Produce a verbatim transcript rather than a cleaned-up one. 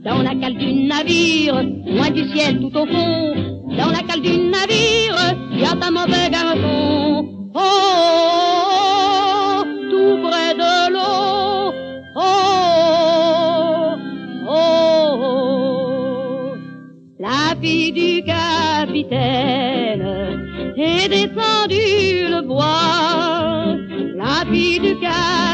dans la cale du navire, loin du ciel tout au fond, dans la cale du navire, y a un mauvais garçon. Oh, oh, tout près de l'eau, oh, oh, oh, la fille du capitaine est descendue le bois, la fille du capitaine